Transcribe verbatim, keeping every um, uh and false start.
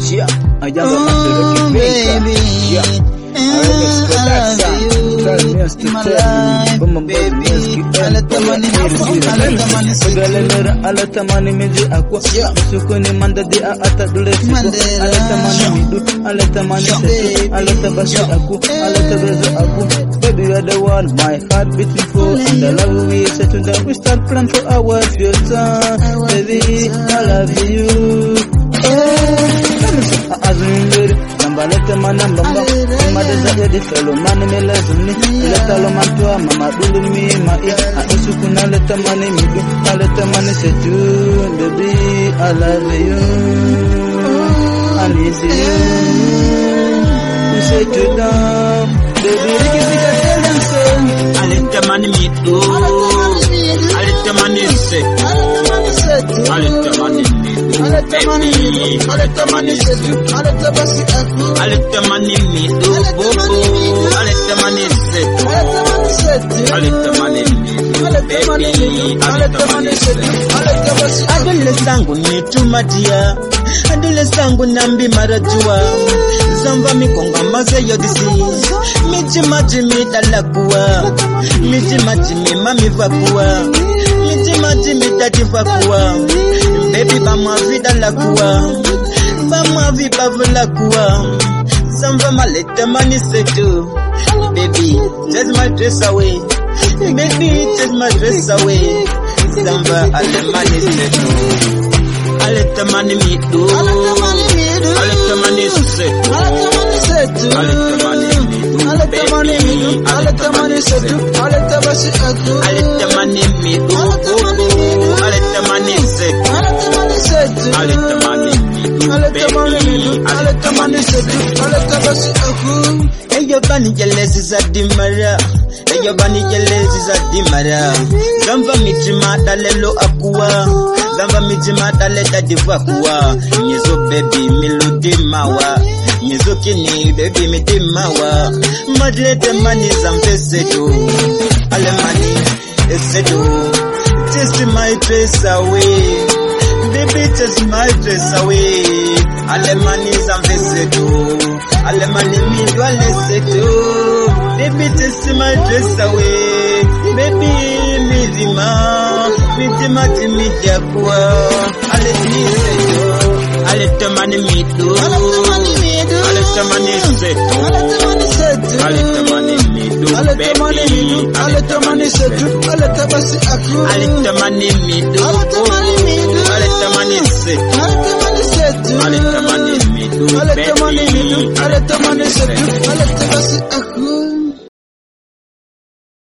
Yeah, I am a master of baby. Yeah. I remix production. Try me to tell me, but baby, I let the money, I let the money, I let the money, maybe I go. Sukuni manda di ata dule siku. I let the money me do, I let the money say, I let the basu aku, I let the bezu aku. Baby, you're the one, my heart beating for, and the love we set to them. We start plan for our future, baby. I love you. Azundir, nambalete manamba, madeza di fellow man me lazuni, leta lo mantua, mama dulu mi mai, a isukuna leta mani mi do, leta mani setu, baby, I love you, I need you, you say to them, baby, Ricky Ricky tell them so, I leta mani mi do, I leta mani setu, I leta mani mi do. I let the money, I let the money set you, I let the basi aku, I let the money me do, I let the money set you, I let the money me do, I let the money me do, I let the money set you, I let the basi aku. Adele sangu ni tumatia, adele sangu nambi marajua, zamba mikonga maze yodisi, miji maji mi dalakua, miji maji mi mami vakua, miji maji mi dadi vakua. Baby, bama vida la kua, bama vida la kua. Samba ma let the money settle. Baby, take my dress away. Baby, take my dress away. Samba, I let money settle. I let the money me do. I let the money settle. I let the money me do. I let the money me do. I let the money settle. I let the money settle. I let the money me do. I let the money settle. I let the money do, I let the money do, I let the money settle, I let the basi aku. Hey, your bunny jealous is a dimara. Hey, your bunny jealous is a dimara. Zamba mijima dalelo akua. Zamba mijima daleta divakua. Nyezo baby miludi mawa. Nyezo kini baby midi mawa. Madlete money zambe sedu. Ale money sedu. Take my dress away. Baby, take my dress away. Alemani zamvesedo. Alemani mi do alesedo. Baby, take my dress away. Baby, mi dima, mi dima mi diakwa. Aleti sedo. Aleti mani mi do. Aleti mani sedo. Aleti mani mi do. Aleti mani mi do. Aleti mani sedo. Aleti basi aku. Aleti mani mi do. I let the money sit. I let the money sit. I let the money me do. I let the money me do. I let the money sit. I let the money sit.